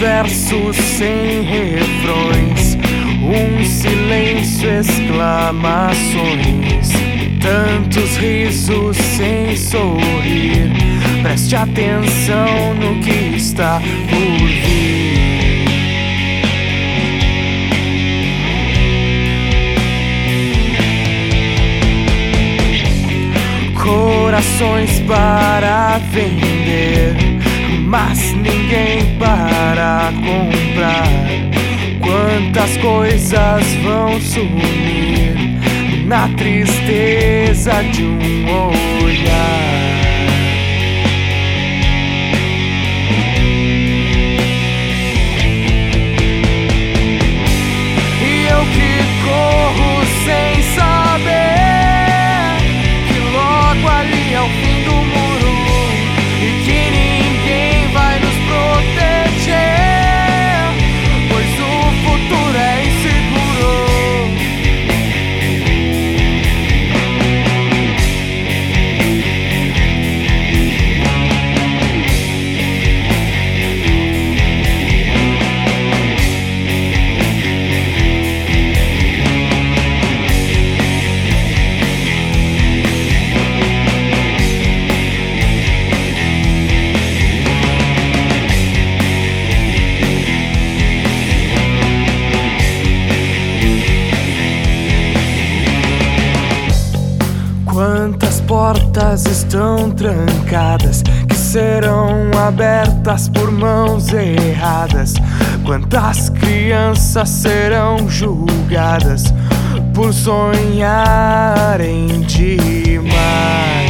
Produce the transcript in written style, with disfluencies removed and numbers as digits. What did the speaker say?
versos sem refrões, um silêncio, exclamações, tantos risos sem sorrir. Preste atenção no que está por vir. Corações para vender, mas ninguém para comprar. Quantas coisas vão sumir na tristeza de um olhar. E eu que corro sem saber que logo ali ao fim do muro e que ninguém vai nos proteger, pois o futuro é inseguro. Quantas portas estão trancadas que serão abertas por mãos erradas? Quantas crianças serão julgadas por sonharem demais?